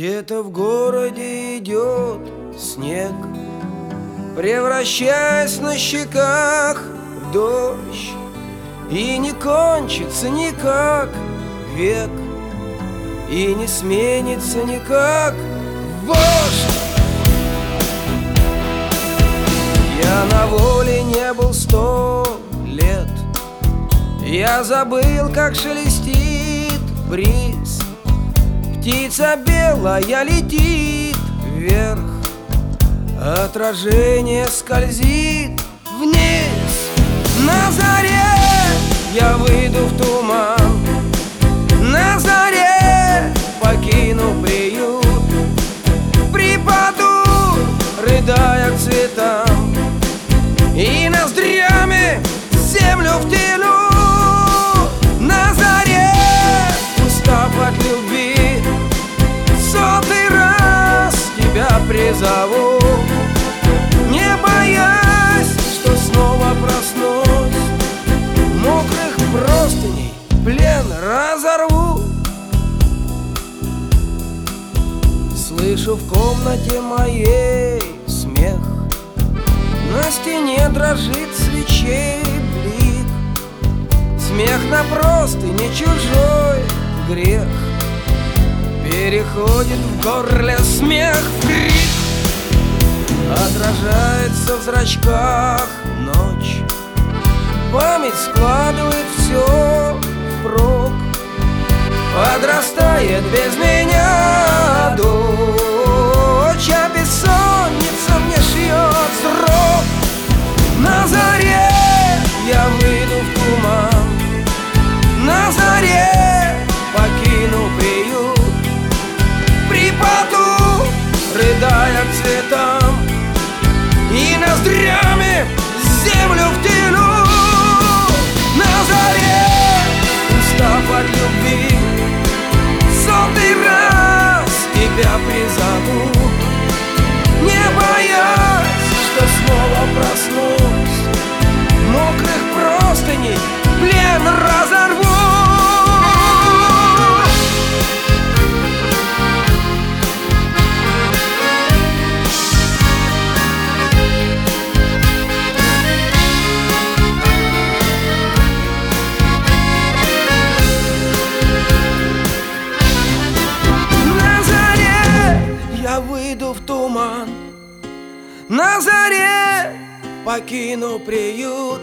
Где-то в городе идет снег, превращаясь на щеках в дождь, и не кончится никак век, и не сменится никак вождь. Я на воле не был 100 лет, я забыл, как шелестит бриз. Птица белая летит вверх, отражение скользит вниз. На заре я выйду в туман, на заре покину приют, припаду, рыдая к цветам, и ноздрями землю втяну. На заре, устав от любви, 100-й раз тебя призову, не боясь, что снова проснусь, мокрых простыней плен разорву. Слышу в комнате моей смех, на стене дрожит свечей блик. Смех на простыне чужой грех, переходит в горле смех в крик. Отражается в зрачках ночь, память складывает все впрок. Подрастает без меня дочь, а бессонница мне шьет срок. На заре я выйду в туман, на заре покину приют, припаду, рыдая к цветам, и ноздрями землю втяну. На заре, устав от любви, 100-й раз тебя призову, не боясь, что снова проснусь, мокрых простыней плен разорву. Я выйду в туман, на заре покину приют,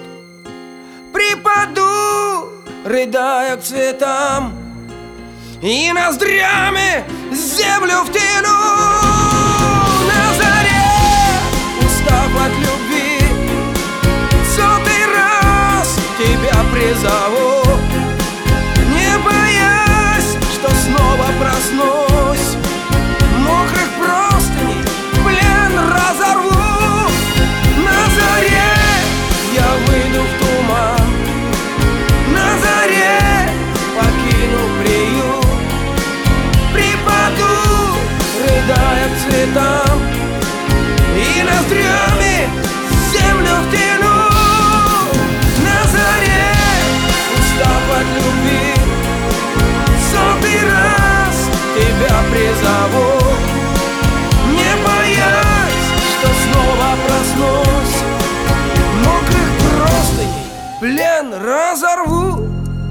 припаду, рыдая к цветам, и ноздрями землю втяну. На заре, устав от любви, 100-й раз тебя призову, не боясь, что снова проснусь, мокрых простыней плен разорву. На заре я выйду в туман, на заре покину приют, припаду, рыдая к цветам, и ноздрями землю втяну. На заре, устав от любви, 100-й раз тебя призову, не боясь, что снова проснусь, мокрых простыней плен разорву.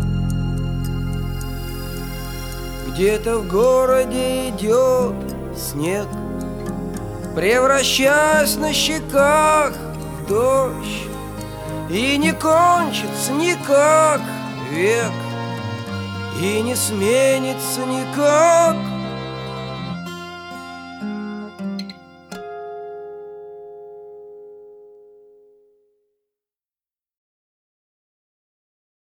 Где-то в городе идет снег, превращаясь на щеках в дождь, и не кончится никак век, и не сменится никак